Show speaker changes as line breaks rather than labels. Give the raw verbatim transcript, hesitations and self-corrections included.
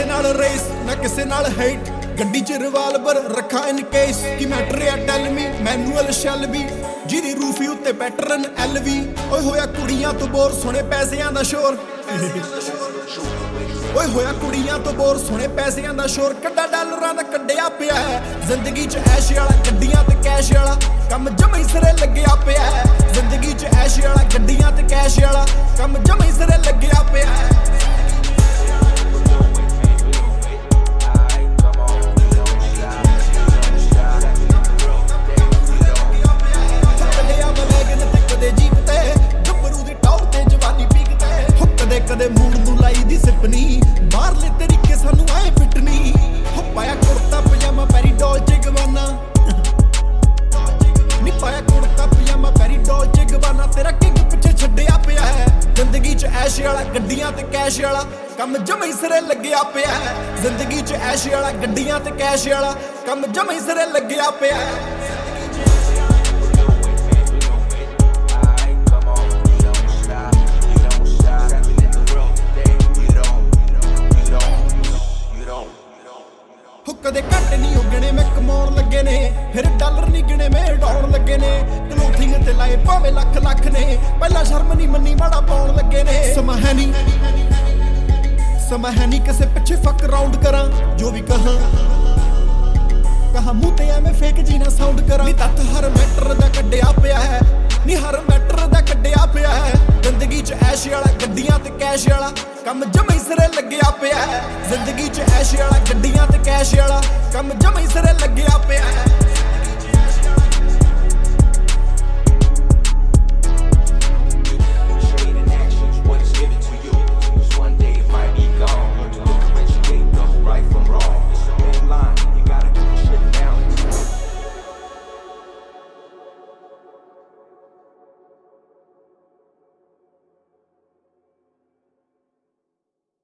ਕਿਸੇ ਨਾਲ ਰੇਸ ਨਾ ਕਿਸੇ ਨਾਲ ਹੇਟ ਗੱਡੀ 'ਚ ਰਿਵਾਲਵਰ ਰੱਖਾਂ ਇਨ ਕੇਸ ਕਿ ਮੈਟਰ ਆ ਟੈਲ ਮੀ ਮੈਨੂਅਲ ਸ਼ੈਲ ਵੀ ਜਿਹਦੀ ਰੂਫੀ ਉੱਤੇ ਪੈਟਰਨ ਐਲ ਵੀ ਓਏ ਹੋਇਆ ਕੁੜੀਆਂ ਤੋਂ ਬੋਰ ਸੋਹਣੇ ਪੈਸਿਆਂ ਦਾ ਸ਼ੋਰ ਓਏ ਹੋਇਆ ਕੁੜੀਆਂ ਤੋਂ ਬੋਰ ਸੋਹਣੇ ਪੈਸਿਆਂ ਦਾ ਸ਼ੋਰ ਕੱਡਾ ਡਾਲਰਾਂ ਦਾ ਕੱਢਿਆ ਪਿਆ ਹੈ ਜ਼ਿੰਦਗੀ 'ਚ ਐਸ਼ ਵਾਲਾ ਗੱਡੀਆਂ ਤੇ ਕੈਸ਼ ਵਾਲਾ ਕੰਮ ਜਮਾ ਹੀ ਸਿਰੇ ਲੱਗਿਆ ਪਿਆ ਹੈ ਜ਼ਿੰਦਗੀ 'ਚ ਐਸ਼ ਵਾਲਾ ਗੱਡੀਆਂ ਤੇ ਕੈਸ਼ ਵਾਲਾ ਕੰਮ ਜਮਾ ਹੀ ਸਿਰੇ ਲੱਗਿਆ ਪਿਆ ਹੈ ਕਦੇ ਮੂਡ ਨੂੰ ਲਾਈ ਦੀ ਸਿਪਨੀ ਬਾਹਰਲੇ ਤਰੀਕੇ ਸਾਨੂੰ ਆਏ ਫਿੱਟਨੀ ਹੋ ਪਾਇਆ ਕੁੜਤਾ ਪਜਾਮਾ ਪੈਰੀ ਡੋਲਚੇ ਗਵਾਨਾ ਨੀ ਪਾਇਆ ਕੁੜਤਾ ਪਜਾਮਾ ਪੈਰੀ ਡੋਲਚੇ ਗਵਾਨਾ ਤੇਰਾ ਕਿੰਗ ਪਿੱਛੇ ਛੱਡਿਆ ਪਿਆ ਹੈ ਜ਼ਿੰਦਗੀ 'ਚ ਐਸ਼ ਵਾਲਾ ਗੱਡੀਆਂ ਤੇ ਕੈਸ਼ ਵਾਲਾ ਕੰਮ ਜਮਾ ਹੀ ਸਿਰੇ ਲੱਗਿਆ ਪਿਆ ਹੈ ਜ਼ਿੰਦਗੀ 'ਚ ਐਸ਼ ਵਾਲਾ ਗੱਡੀਆਂ ਤੇ ਕੈਸ਼ ਵਾਲਾ ਕੰਮ ਜਮਾ ਹੀ ਸਿਰੇ ਲੱਗਿਆ ਪਿਆ ਹੈ ਕਦੇ ਘੱਟ ਨਹੀਂ ਉੱਗਣੇ ਮੈਂ ਕਮਾਉਣ ਲੱਗੇ ਨੇ ਫਿਰ ਡਾਲਰ ਨਹੀਂ ਗਿਣੇ ਮੈਂ ਡਾਉਣ ਲੱਗੇ ਨੇ ਕਲੋਥਿੰਗ ਤੇ ਲਾਏ ਭਾਵੇਂ ਲੱਖ ਲੱਖ ਨੇ ਪਹਿਲਾਂ ਸ਼ਰਮ ਨਹੀਂ ਮੰਨੀ ਮਾੜਾ ਪਾਉਣ ਲੱਗੇ ਨੇ ਸਮਾਂ ਹੈ ਨਹੀਂ ਸਮਾਂ ਹੈ ਨਹੀਂ ਕਿਸੇ ਪਿੱਛੇ ਫੱਕ ਰਾਉਂਡ ਕਰਾਂ ਜੋ ਵੀ ਕਹਾਂ ਕਹਾਂ ਮੂੰਹ ਤੇ ਐਵੇਂ ਫੇਕ ਜੀ ਨਾ ਸਾਊਂਡ ਕਰਾਂ ਨੀ ਤੱਤ ਹਰ ਮੈਟਰ ਦਾ ਕੱਢਿਆ ਪਿਆ ਹੈ ਨੀ ਹਰ ਮੈਟਰ ਦਾ ਕੱਢਿਆ ਪਿਆ ਹੈ ਜ਼ਿੰਦਗੀ 'ਚ ਐਸ਼ ਵਾਲਾ ਗੱਡੀਆਂ ਤੇ ਕੈਸ਼ ਵਾਲਾ ਕੰਮ ਜਮਾ ਹੀ ਸਿਰੇ ਲੱਗਿਆ ਪਿਆ ਹੈ ਜ਼ਿੰਦਗੀ 'ਚ ਐਸ਼ ਵਾਲਾ ਗੱਡੀਆਂ ਤੇ ਕੈਸ਼ ਵਾਲਾ ਕੰਮ ਜਮਾ ਹੀ ਸਿਰੇ ਲੱਗਿਆ ਪਿਆ ਹੈ